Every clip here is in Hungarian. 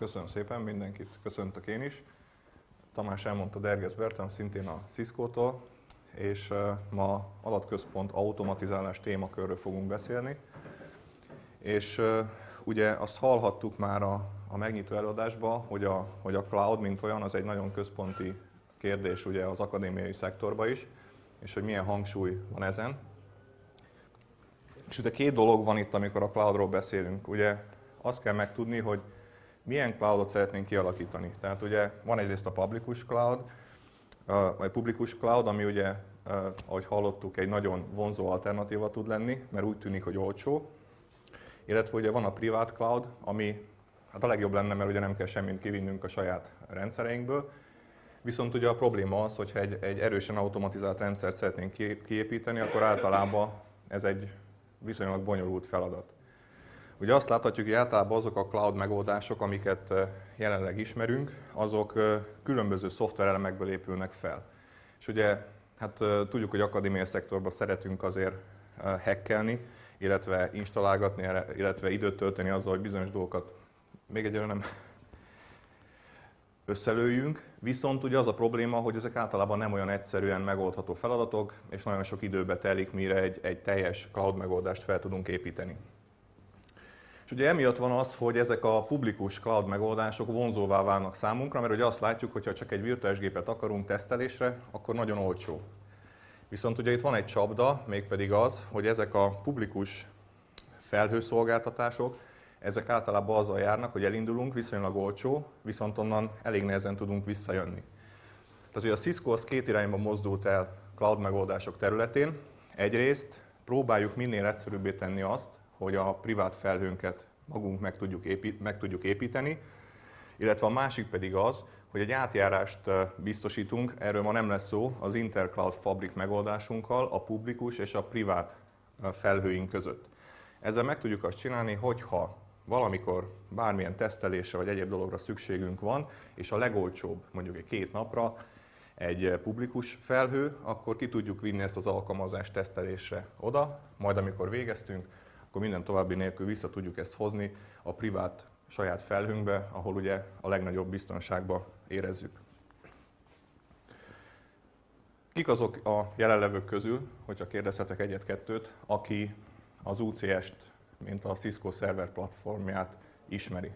Köszönöm szépen, mindenkit köszöntök én is. Tamás elmondta, Derges Bertalan, szintén a Cisco-tól, és ma adatközpont automatizálás témakörről fogunk beszélni. És ugye azt hallhattuk már a megnyitó előadásban, hogy a cloud, mint olyan, az egy nagyon központi kérdés ugye az akadémiai szektorban is, és hogy milyen hangsúly van ezen. És ugye két dolog van itt, amikor a cloudról beszélünk. Ugye azt kell megtudni, hogy milyen cloudot szeretnénk kialakítani. Tehát ugye van egyrészt a publikus cloud, ami ugye, ahogy hallottuk, egy nagyon vonzó alternatíva tud lenni, mert úgy tűnik, hogy olcsó. Illetve ugye van a private cloud, ami hát a legjobb lenne, mert ugye nem kell semmit kivinnünk a saját rendszereinkből. Viszont ugye a probléma az, hogyha egy erősen automatizált rendszert szeretnénk kiépíteni, akkor általában ez egy viszonylag bonyolult feladat. Ugye azt láthatjuk, hogy általában azok a cloud megoldások, amiket jelenleg ismerünk, azok különböző szoftverelemekből épülnek fel. És ugye hát tudjuk, hogy akadémiai szektorban szeretünk azért hackelni, illetve installálgatni, illetve időt tölteni azzal, hogy bizonyos dolgokat még egyre nem összelőjünk. Viszont ugye az a probléma, hogy ezek általában nem olyan egyszerűen megoldható feladatok, és nagyon sok időbe telik, mire egy teljes cloud megoldást fel tudunk építeni. És ugye emiatt van az, hogy ezek a publikus cloud megoldások vonzóvá válnak számunkra, mert ugye azt látjuk, hogy ha csak egy virtuális gépet akarunk tesztelésre, akkor nagyon olcsó. Viszont ugye itt van egy csapda, mégpedig az, hogy ezek a publikus felhőszolgáltatások, ezek általában azzal járnak, hogy elindulunk, viszonylag olcsó, viszont onnan elég nehezen tudunk visszajönni. Tehát ugye a Cisco az két irányba mozdult el cloud megoldások területén. Egyrészt próbáljuk minél egyszerűbbé tenni azt, hogy a privát felhőnket magunk meg tudjuk építeni, illetve a másik pedig az, hogy egy átjárást biztosítunk, erről ma nem lesz szó, az Intercloud Fabric megoldásunkkal a publikus és a privát felhőink között. Ezzel meg tudjuk azt csinálni, hogyha valamikor bármilyen tesztelésre vagy egyéb dologra szükségünk van, és a legolcsóbb, mondjuk egy 2 napra egy publikus felhő, akkor ki tudjuk vinni ezt az alkalmazást tesztelésre oda, majd amikor végeztünk, akkor minden további nélkül vissza tudjuk ezt hozni a privát saját felhőnkbe, ahol ugye a legnagyobb biztonságban érezzük. Kik azok a jelenlevők közül, hogyha kérdezhetek egyet-kettőt, aki az UCS-t, mint a Cisco szerver platformját ismeri?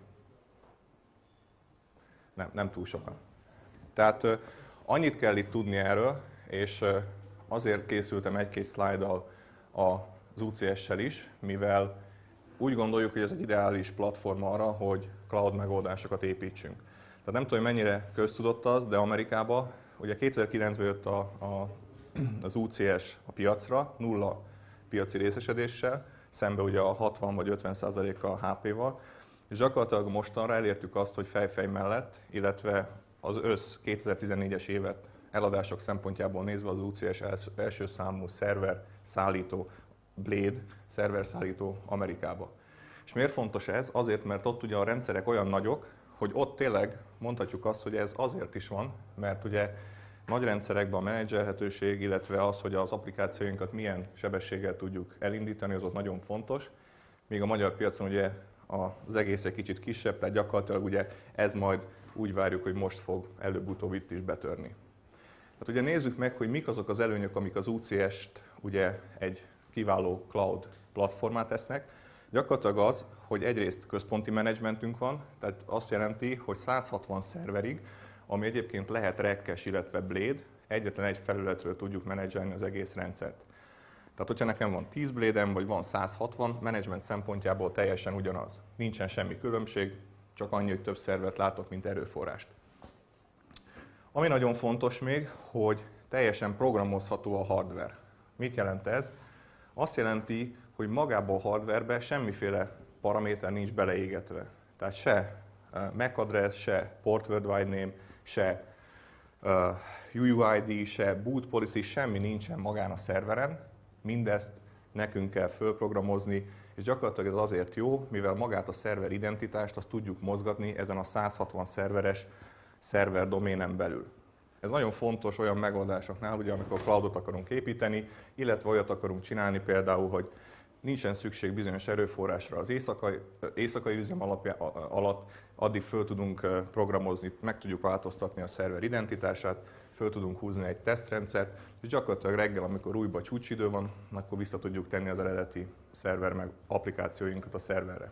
Nem túl sokan. Tehát annyit kell itt tudni erről, és azért készültem egy-két szlájddal az UCS-sel is, mivel úgy gondoljuk, hogy ez egy ideális platform arra, hogy cloud megoldásokat építsünk. Tehát nem tudom, hogy mennyire köztudott az, de Amerikában ugye 2009-ben jött az UCS a piacra, 0 piaci részesedéssel, szembe ugye a 60 vagy 50%-kal HP-val, és gyakorlatilag mostanra elértük azt, hogy fejfej mellett, illetve az össz 2014-es évet eladások szempontjából nézve az UCS első számú szerver szállító, Blade szerverszállító Amerikába. És miért fontos ez? Azért, mert ott ugye a rendszerek olyan nagyok, hogy ott tényleg mondhatjuk azt, hogy ez azért is van, mert ugye nagy rendszerekben a menedzselhetőség, illetve az, hogy az applikációinkat milyen sebességgel tudjuk elindítani, az ott nagyon fontos. Míg a magyar piacon ugye az egész egy kicsit kisebb, tehát gyakorlatilag ugye ez majd úgy várjuk, hogy most fog előbb-utóbb itt is betörni. Hát ugye nézzük meg, hogy mik azok az előnyök, amik az UCS-t ugye egy kiváló cloud platformát tesznek. Gyakorlatilag az, hogy egyrészt központi menedzsmentünk van, tehát azt jelenti, hogy 160 szerverig, ami egyébként lehet Rekkes, illetve Blade, egyetlen egy felületről tudjuk menedzselni az egész rendszert. Tehát, hogyha nekem van 10 Blade-em, vagy van 160, menedzsment szempontjából teljesen ugyanaz. Nincsen semmi különbség, csak annyi, hogy több szervert látok, mint erőforrást. Ami nagyon fontos még, hogy teljesen programozható a hardware. Mit jelent ez? Azt jelenti, hogy magában a hardwarebe semmiféle paraméter nincs beleégetve. Tehát se MAC address, se port word wide name, se UUID, se boot policy, semmi nincsen magán a szerveren. Mindezt nekünk kell fölprogramozni, és gyakorlatilag ez azért jó, mivel magát a szerver identitást azt tudjuk mozgatni ezen a 160 szerveres szerver doménen belül. Ez nagyon fontos olyan megoldásoknál, ugye, amikor cloudot akarunk építeni, illetve olyat akarunk csinálni például, hogy nincsen szükség bizonyos erőforrásra az éjszakai üzem alatt, addig föl tudunk programozni, meg tudjuk változtatni a szerver identitását, föl tudunk húzni egy tesztrendszert, és gyakorlatilag reggel, amikor újba csúcsidő van, akkor vissza tudjuk tenni az eredeti szerver meg applikációinkat a szerverre.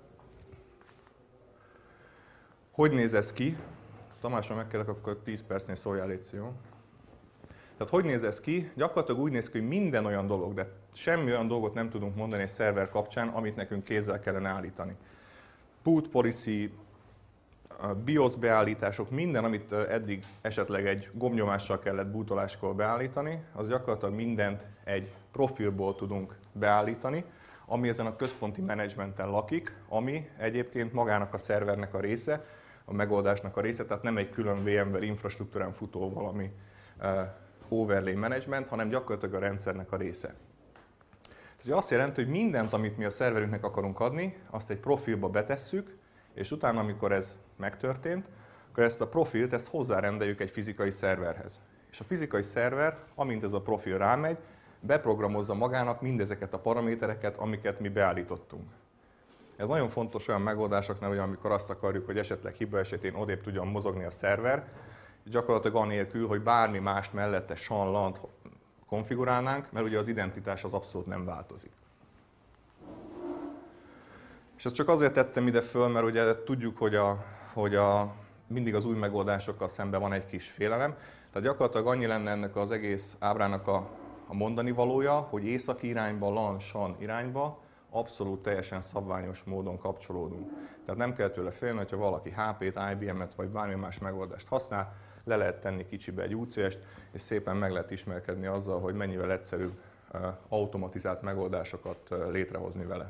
Hogy néz ez ki? Tamás, ha megkérlek, akkor 10 percnél szóljál, légy jó? Tehát hogy néz ez ki? Gyakorlatilag úgy néz ki, hogy minden olyan dolog, de semmi olyan dolgot nem tudunk mondani egy szerver kapcsán, amit nekünk kézzel kellene állítani. Boot policy, BIOS beállítások, minden, amit eddig esetleg egy gombnyomással kellett bootoláskor beállítani, az gyakorlatilag mindent egy profilból tudunk beállítani, ami ezen a központi menedzsmenten lakik, ami egyébként magának a szervernek a része, a megoldásnak a része, tehát nem egy külön VMware infrastruktúrán futó valami overlay management, hanem gyakorlatilag a rendszernek a része. Ez azt jelenti, hogy mindent, amit mi a szerverünknek akarunk adni, azt egy profilba betesszük, és utána, amikor ez megtörtént, akkor ezt a profilt hozzárendeljük egy fizikai szerverhez. És a fizikai szerver, amint ez a profil rámegy, beprogramozza magának mindezeket a paramétereket, amiket mi beállítottunk. Ez nagyon fontos olyan megoldásoknál, hogy amikor azt akarjuk, hogy esetleg hiba esetén odébb tudjon mozogni a szerver, gyakorlatilag anélkül, hogy bármi mást mellette SAN-LAN-t konfigurálnánk, mert ugye az identitás az abszolút nem változik. És ezt csak azért tettem ide föl, mert ugye tudjuk, hogy mindig az új megoldásokkal szemben van egy kis félelem. Tehát gyakorlatilag annyi lenne ennek az egész ábrának a mondani valója, hogy északi irányba, LAN, SAN irányba abszolút teljesen szabványos módon kapcsolódunk. Tehát nem kell tőle félni, hogyha valaki HP-t, IBM-et vagy bármi más megoldást használ, le lehet tenni kicsibe egy UCS-t, és szépen meg lehet ismerkedni azzal, hogy mennyivel egyszerűbb automatizált megoldásokat létrehozni vele.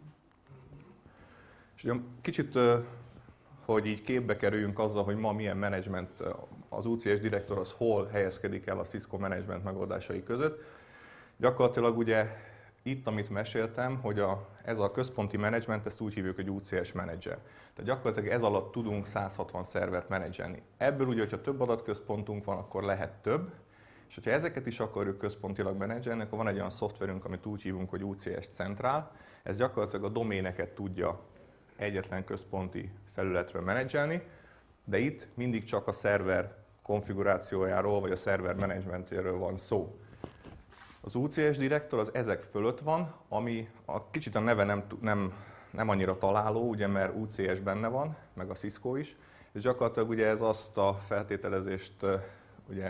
És ugye kicsit, hogy így képbe kerüljünk azzal, hogy ma milyen menedzsment, az UCS direktor az hol helyezkedik el a Cisco menedzsment megoldásai között. Gyakorlatilag ugye itt, amit meséltem, hogy ez a központi menedzsment, ezt úgy hívjuk, hogy UCS menedzser. Tehát gyakorlatilag ez alatt tudunk 160 szervert menedzselni. Ebből ugye, hogyha több adatközpontunk van, akkor lehet több, és hogyha ezeket is akarjuk központilag menedzselni, akkor van egy olyan szoftverünk, amit úgy hívunk, hogy UCS Central. Ez gyakorlatilag a doméneket tudja egyetlen központi felületről menedzselni, de itt mindig csak a szerver konfigurációjáról, vagy a szerver menedzsmentjéről van szó. Az UCS direktor az ezek fölött van, ami kicsit a neve nem annyira találó, ugye, mert UCS benne van, meg a Cisco is, és gyakorlatilag ugye ez azt a feltételezést ugye,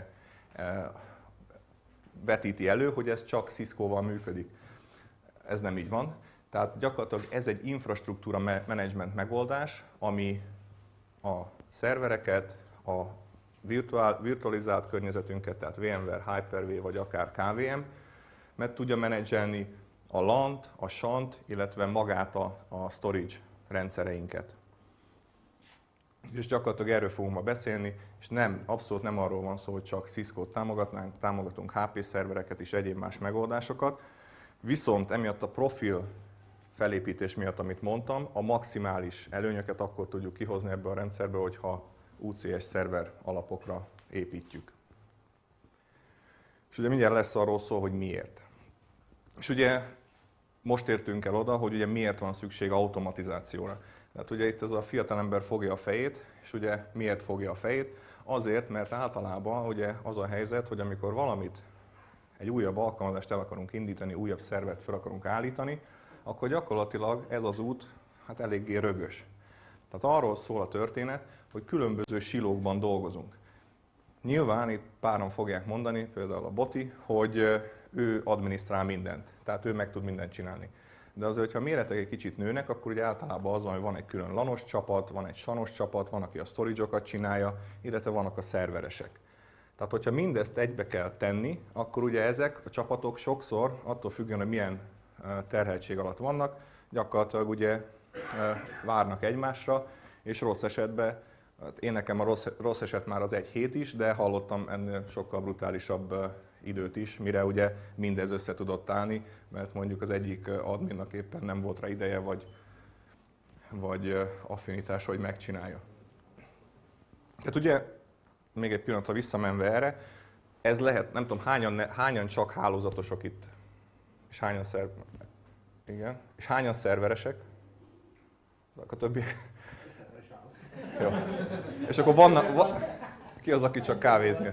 vetíti elő, hogy ez csak Cisco-val működik. Ez nem így van. Tehát gyakorlatilag ez egy infrastruktúra menedzsment megoldás, ami a szervereket, a virtualizált környezetünket, tehát VMware, Hyper-V vagy akár KVM, meg tudja menedzselni a LAN-t, a SAN-t, illetve magát a storage rendszereinket. És gyakorlatilag erről fogunk ma beszélni, és abszolút nem arról van szó, hogy csak Cisco-t támogatunk HP szervereket és egyéb más megoldásokat, viszont emiatt a profil felépítés miatt, amit mondtam, a maximális előnyöket akkor tudjuk kihozni ebből a rendszerből, hogyha UCS szerver alapokra építjük. És ugye mindjárt lesz arról szó, hogy miért. És ugye most értünk el oda, hogy ugye miért van szükség automatizációra. Tehát ugye itt ez a fiatalember fogja a fejét, és ugye miért fogja a fejét? Azért, mert általában ugye az a helyzet, hogy amikor egy újabb alkalmazást el akarunk indítani, újabb szervert fel akarunk állítani, akkor gyakorlatilag ez az út hát eléggé rögös. Tehát arról szól a történet, hogy különböző silókban dolgozunk. Nyilván itt páran fogják mondani, például a Boti, hogy ő adminisztrál mindent, tehát ő meg tud mindent csinálni. De azért, hogyha a méretek egy kicsit nőnek, akkor ugye általában az van, hogy van egy külön lanos csapat, van egy sanos csapat, van, aki a storage-okat csinálja, illetve vannak a szerveresek. Tehát, hogyha mindezt egybe kell tenni, akkor ugye ezek a csapatok sokszor, attól függően, hogy milyen terheltség alatt vannak, gyakorlatilag ugye várnak egymásra, és rossz esetben, nekem a rossz eset már az egy hét is, de hallottam ennél sokkal brutálisabb időt is, mire ugye mindez össze tudott állni, mert mondjuk az egyik adminnak éppen nem volt rá ideje, vagy affinitás, hogy megcsinálja. Tehát ugye, még egy pillanatra visszamenve erre, ez lehet, nem tudom, hányan csak hálózatosok itt, és hányan Igen. És hányan szerveresek? A többiek? Jó. És akkor ki az, aki csak kávézni?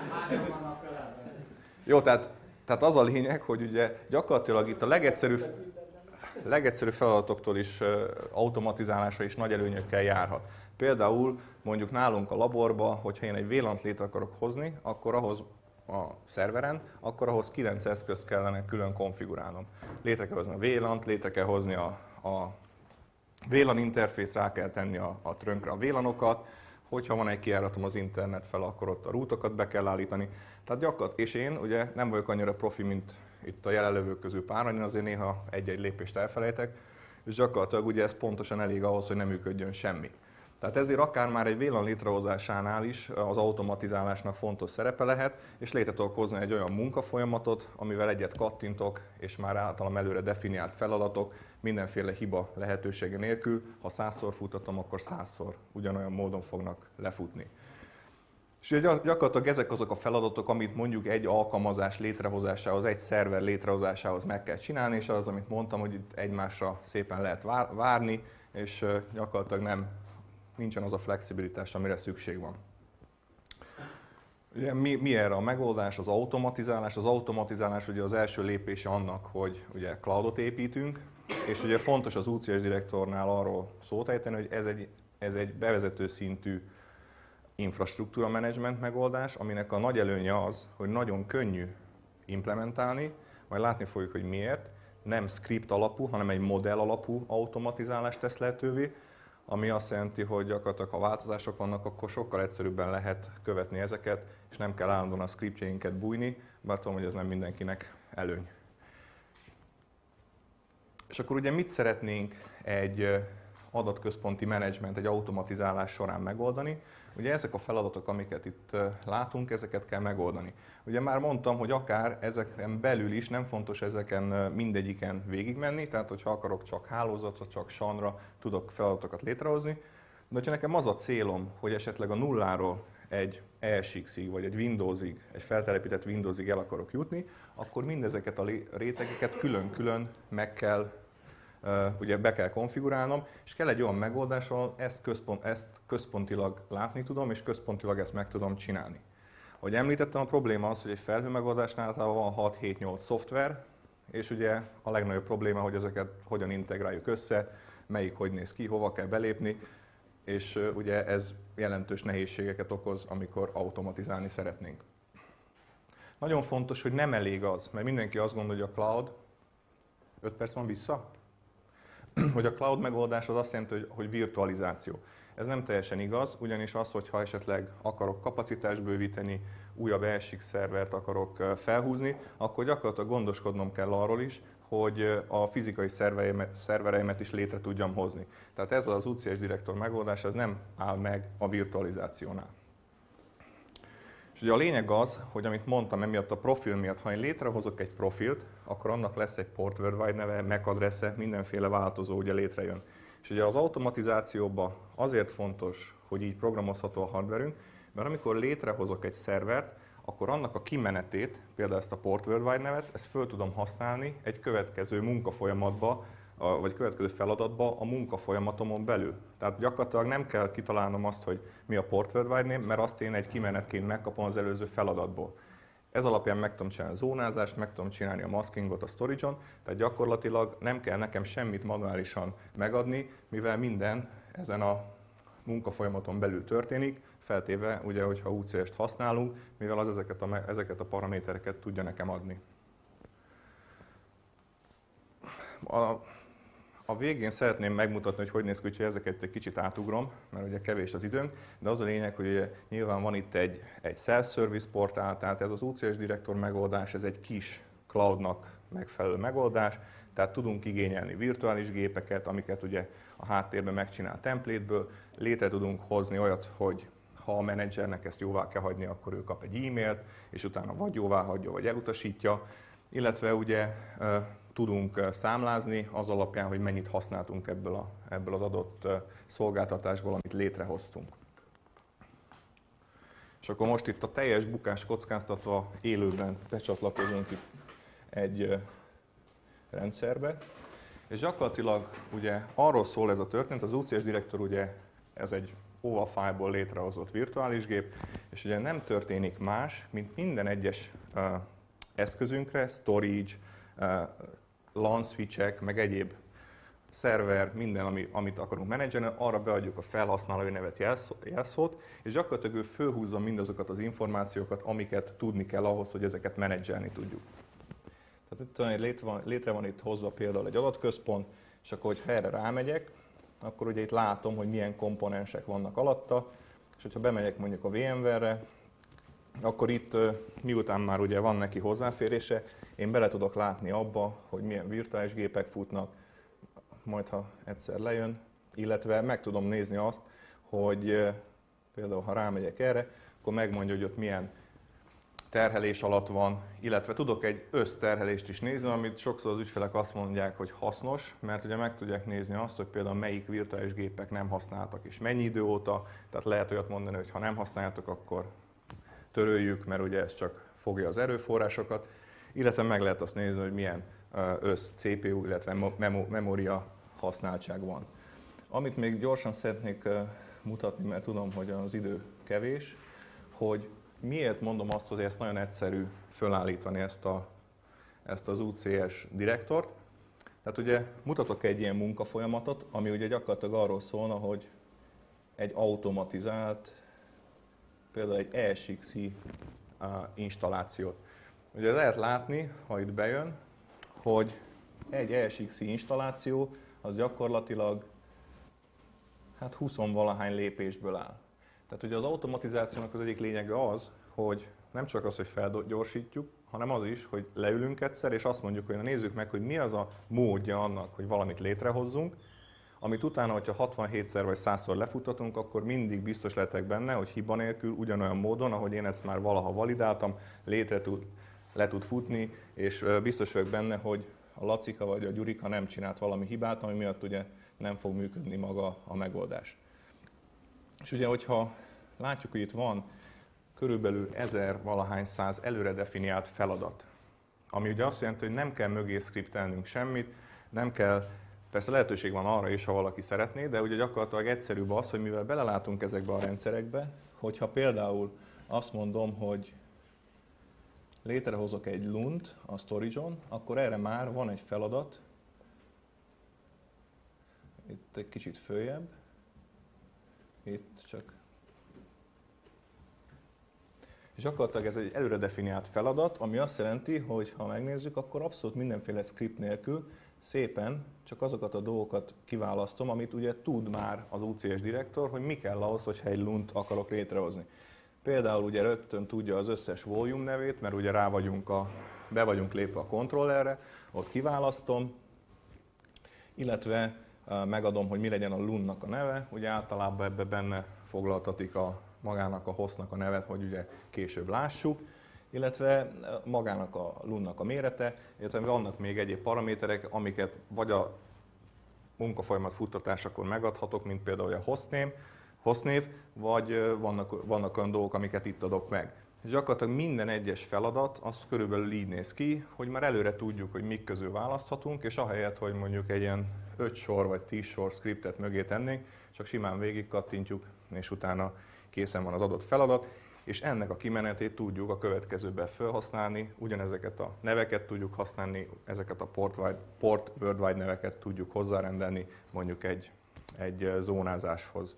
Jó, tehát az a lényeg, hogy ugye gyakorlatilag itt a legegyszerűbb feladatoktól is automatizálásra is nagy előnyökkel járhat. Például mondjuk nálunk a laborba, hogyha én egy VLAN-t létre akarok hozni, akkor ahhoz a szerveren, akkor ahhoz 9 eszközt kellene külön konfigurálnom. Létre kell hozni a VLAN-t, létre kell hozni a VLAN interfész, rá kell tenni a trönkre a VLAN-okat, hogyha van egy kijáratom az internet fel, akkor ott a rútokat be kell állítani. Tehát gyakorlatilag, és én ugye nem vagyok annyira profi, mint itt a jelenlevők közül páran, én azért néha egy-egy lépést elfelejtek, és gyakorlatilag ugye ez pontosan elég ahhoz, hogy nem működjön semmi. Tehát ezért akár már egy VLAN létrehozásánál is az automatizálásnak fontos szerepe lehet, és létre tudok hozni egy olyan munkafolyamatot, amivel egyet kattintok, és már általam előre definiált feladatok mindenféle hiba lehetősége nélkül, ha 100-szor futatom, akkor 100-szor ugyanolyan módon fognak lefutni. És gyakorlatilag ezek azok a feladatok, amit mondjuk egy alkalmazás létrehozásához, egy szerver létrehozásához meg kell csinálni, és az, amit mondtam, hogy itt egymásra szépen lehet várni, és gyakorlatilag nincsen az a flexibilitás, amire szükség van. Ugye, mi erre a megoldás? Az automatizálás. Az automatizálás ugye az első lépése annak, hogy ugye cloudot építünk, és ugye fontos az UCS Direktornál arról szót ejteni, hogy ez egy bevezető szintű infrastruktúra menedzsment megoldás, aminek a nagy előnye az, hogy nagyon könnyű implementálni, majd látni fogjuk, hogy miért. Nem script alapú, hanem egy modell alapú automatizálást tesz lehetővé, ami azt jelenti, hogy gyakorlatilag ha változások vannak, akkor sokkal egyszerűbben lehet követni ezeket, és nem kell állandóan a scriptjeinket bújni, bár tudom, hogy ez nem mindenkinek előny. És akkor ugye mit szeretnénk egy adatközponti menedzsment, egy automatizálás során megoldani? Ugye ezek a feladatok, amiket itt látunk, ezeket kell megoldani. Ugye már mondtam, hogy akár ezeken belül is nem fontos ezeken mindegyiken végigmenni, tehát hogyha akarok csak hálózatra, csak SAN-ra, tudok feladatokat létrehozni, de hogyha nekem az a célom, hogy esetleg a nulláról egy ESX-ig, vagy egy Windowsig, egy feltelepített Windowsig el akarok jutni, akkor mindezeket a rétegeket külön-külön ugye be kell konfigurálnom, és kell egy olyan megoldás, ahol ezt központilag látni tudom, és központilag ezt meg tudom csinálni. Ahogy említettem, a probléma az, hogy egy felhő megoldásnál általában van 6-7-8 szoftver, és ugye a legnagyobb probléma, hogy ezeket hogyan integráljuk össze, melyik hogy néz ki, hova kell belépni, és ugye ez jelentős nehézségeket okoz, amikor automatizálni szeretnénk. Nagyon fontos, hogy nem elég az, mert mindenki azt gondolja, hogy a cloud, 5 perc van vissza? Hogy a cloud megoldás az azt jelenti, hogy virtualizáció. Ez nem teljesen igaz, ugyanis az, hogyha esetleg akarok kapacitást bővíteni, újabb ESX szervert akarok felhúzni, akkor gyakorlatilag gondoskodnom kell arról is, hogy a fizikai szervereimet is létre tudjam hozni. Tehát ez az UCS Direktor megoldás, ez nem áll meg a virtualizációnál. És ugye a lényeg az, hogy amit mondtam, emiatt a profil miatt, ha én létrehozok egy profilt, akkor annak lesz egy port worldwide neve, MAC adresze, mindenféle változó ugye létrejön. És ugye az automatizációban azért fontos, hogy így programozható a hardverünk, mert amikor létrehozok egy szervert, akkor annak a kimenetét, például ezt a port worldwide nevet, ezt föl tudom használni egy következő munkafolyamatba, vagy következő feladatba a munkafolyamatomon belül. Tehát gyakorlatilag nem kell kitalálnom azt, hogy mi a port worldwide name, mert azt én egy kimenetként megkapom az előző feladatból. Ez alapján meg tudom csinálni a zónázást, meg tudom csinálni a maskingot a storage-on, tehát gyakorlatilag nem kell nekem semmit manuálisan megadni, mivel minden ezen a munkafolyamaton belül történik, feltéve, ugye, hogyha UCS-t használunk, mivel az ezeket a paramétereket tudja nekem adni. A végén szeretném megmutatni, hogy néz ki, úgyhogy ezeket egy kicsit átugrom, mert ugye kevés az időnk, de az a lényeg, hogy ugye nyilván van itt egy self-service portál, tehát ez az UCS Direktor megoldás, ez egy kis cloudnak megfelelő megoldás, tehát tudunk igényelni virtuális gépeket, amiket ugye a háttérben megcsinál templétből, létre tudunk hozni olyat, hogy ha a menedzsernek ezt jóvá kell hagyni, akkor ő kap egy e-mailt, és utána vagy jóvá hagyja, vagy elutasítja, illetve ugye tudunk számlázni az alapján, hogy mennyit használtunk ebből az adott szolgáltatásból, amit létrehoztunk. És akkor most itt a teljes bukás kockáztatva élőben becsatlakozunk itt egy rendszerbe. És gyakorlatilag ugye arról szól ez a történet, az UCS Director ugye ez egy OVA file-ból létrehozott virtuális gép, és ugye nem történik más, mint minden egyes eszközünkre, storage, LAN switchek, meg egyéb szerver, minden, amit akarunk menedzselni, arra beadjuk a felhasználói nevet, jelszót, és gyakorlatilag ő fölhúzza mindazokat az információkat, amiket tudni kell ahhoz, hogy ezeket menedzselni tudjuk. Tehát létre van itt hozva például egy adatközpont, és akkor, hogyha erre rámegyek, akkor ugye itt látom, hogy milyen komponensek vannak alatta, és hogyha bemegyek mondjuk a VMware-re, akkor itt, miután már ugye van neki hozzáférése, én bele tudok látni abba, hogy milyen virtuális gépek futnak, majd ha egyszer lejön, illetve meg tudom nézni azt, hogy például ha rámegyek erre, akkor megmondja, hogy ott milyen terhelés alatt van, illetve tudok egy összterhelést is nézni, amit sokszor az ügyfelek azt mondják, hogy hasznos, mert ugye meg tudják nézni azt, hogy például melyik virtuális gépek nem használtak, és mennyi idő óta, tehát lehet olyat mondani, hogy ha nem használjátok, akkor töröljük, mert ugye ez csak fogja az erőforrásokat, illetve meg lehet azt nézni, hogy milyen CPU, illetve memória használtság van. Amit még gyorsan szeretnék mutatni, mert tudom, hogy az idő kevés, hogy miért mondom azt, hogy ezt nagyon egyszerű fölállítani ezt az UCS Directort. Tehát ugye mutatok egy ilyen munkafolyamatot, ami ugye gyakorlatilag arról szólna, hogy egy automatizált, például egy ESXi installációt. Ugye lehet látni, ha itt bejön, hogy egy ESXi installáció az gyakorlatilag 20-valahány lépésből áll. Tehát ugye az automatizációnak az egyik lényege az, hogy nem csak az, hogy felgyorsítjuk, hanem az is, hogy leülünk egyszer, és azt mondjuk, hogy nézzük meg, hogy mi az a módja annak, hogy valamit létrehozzunk, amit utána, hogyha 67-szer vagy 100-szor lefutatunk, akkor mindig biztos lehetek benne, hogy hiba nélkül, ugyanolyan módon, ahogy én ezt már valaha validáltam, le tud futni, és biztos vagyok benne, hogy a Lacika vagy a Gyurika nem csinált valami hibát, ami miatt ugye nem fog működni maga a megoldás. És ugye, hogyha látjuk, hogy itt van körülbelül 1000-valahány száz előre definiált feladat, ami ugye azt jelenti, hogy nem kell mögé skriptelnünk semmit, nem kell, persze lehetőség van arra is, ha valaki szeretné, de ugye gyakorlatilag egyszerűbb az, hogy mivel belelátunk ezekbe a rendszerekbe, hogyha például azt mondom, hogy létrehozok egy LUNT a storage-on, akkor erre már van egy feladat, itt egy kicsit följebb, itt csak. És gyakorlatilag ez egy előre definiált feladat, ami azt jelenti, hogy ha megnézzük, akkor abszolút mindenféle script nélkül szépen csak azokat a dolgokat kiválasztom, amit ugye tud már az UCS Director, hogy mi kell ahhoz, hogyha egy LUNT akarok létrehozni. Például ugye rögtön tudja az összes volume nevét, mert ugye be vagyunk lépve a kontrollerre, ott kiválasztom, illetve megadom, hogy mi legyen a LUN-nak a neve, ugye általában ebbe benne foglaltatik magának a hostnak a nevet, hogy ugye később lássuk, illetve magának a LUN-nak a mérete, illetve vannak még egyéb paraméterek, amiket vagy a munkafolyamat futtatásakor megadhatok, mint például a hostnév, vagy vannak olyan dolgok, amiket itt adok meg. És gyakorlatilag minden egyes feladat az körülbelül így néz ki, hogy már előre tudjuk, hogy mik közül választhatunk, és ahelyett, hogy mondjuk egy ilyen 5 sor vagy 10 sor scriptet mögé tennénk, csak simán végig kattintjuk, és utána készen van az adott feladat, és ennek a kimenetét tudjuk a következőben felhasználni, ugyanezeket a neveket tudjuk használni, ezeket a port worldwide neveket tudjuk hozzárendelni mondjuk egy zónázáshoz.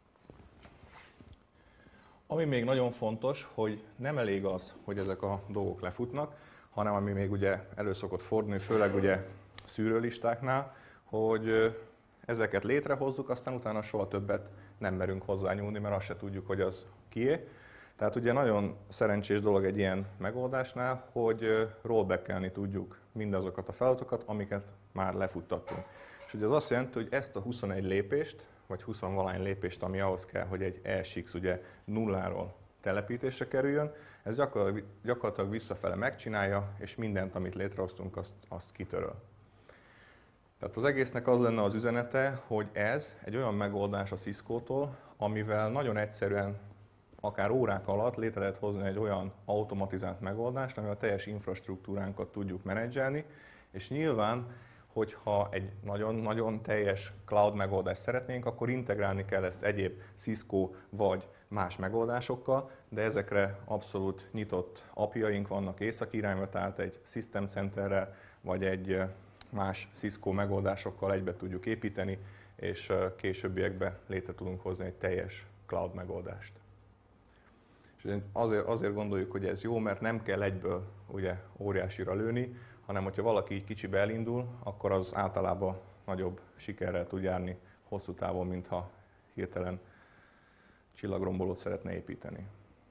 Ami még nagyon fontos, hogy nem elég az, hogy ezek a dolgok lefutnak, hanem ami még ugye elő szokott fordulni, főleg ugye szűrőlistáknál, hogy ezeket létrehozzuk, aztán utána soha többet nem merünk hozzányúlni, mert azt se tudjuk, hogy az kié. Tehát ugye nagyon szerencsés dolog egy ilyen megoldásnál, hogy rollbackelni tudjuk mindazokat a feladatokat, amiket már lefuttattunk. És ugye az azt jelenti, hogy ezt a 21 lépést, vagy 20-valány lépést, ami ahhoz kell, hogy egy ESX ugye nulláról telepítésre kerüljön, ez gyakorlatilag visszafele megcsinálja, és mindent, amit létrehoztunk, azt kitöröl. Tehát az egésznek az lenne az üzenete, hogy ez egy olyan megoldás a Cisco-tól, amivel nagyon egyszerűen, akár órák alatt létre lehet hozni egy olyan automatizált megoldást, amivel a teljes infrastruktúránkat tudjuk menedzselni, és nyilván, hogyha egy nagyon-nagyon teljes cloud megoldást szeretnénk, akkor integrálni kell ezt egyéb Cisco vagy más megoldásokkal, de ezekre abszolút nyitott API-jaink vannak északi irányba, tehát egy System Centerrel vagy egy más Cisco megoldásokkal egybe tudjuk építeni, és későbbiekben létre tudunk hozni egy teljes cloud megoldást. És azért gondoljuk, hogy ez jó, mert nem kell egyből ugye óriásira lőni, hanem hogyha valaki így kicsibe elindul, akkor az általában nagyobb sikerrel tud járni hosszú távon, mintha hirtelen csillagrombolót szeretne építeni.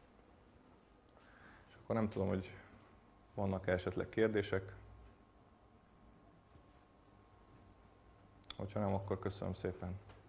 És akkor nem tudom, hogy vannak-e esetleg kérdések. Hogyha nem, akkor köszönöm szépen.